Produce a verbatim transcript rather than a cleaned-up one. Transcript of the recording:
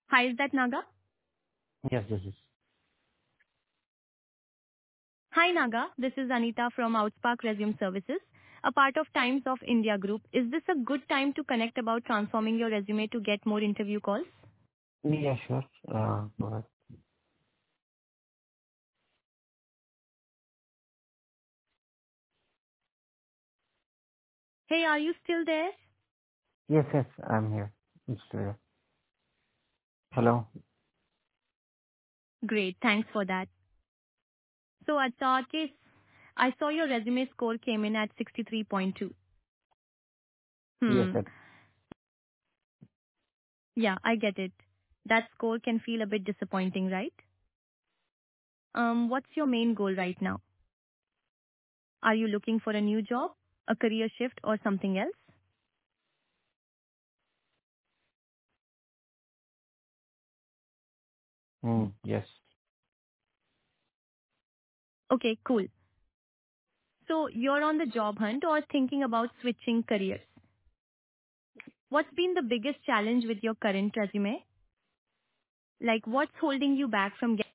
Hi, is that Naga? Yes, this is. Hi, Naga. This is Anita from Outspark Resume Services, a part of Times of India Group. Is this a good time to connect about transforming your resume to get more interview calls? Yeah, sure. Uh, go ahead. Hey, are you still there? Yes, yes, I'm here. It's here. Hello. Great, thanks for that. So, Achakesh, I saw your resume score came in at sixty-three point two. Yes, Hmm. sir. Yeah, I get it. That score can feel a bit disappointing, right? Um, what's your main goal right now? Are you looking for a new job, a career shift, or something else? Mm, yes. Okay, cool. So you're on the job hunt or thinking about switching careers. What's been the biggest challenge with your current resume? Like what's holding you back from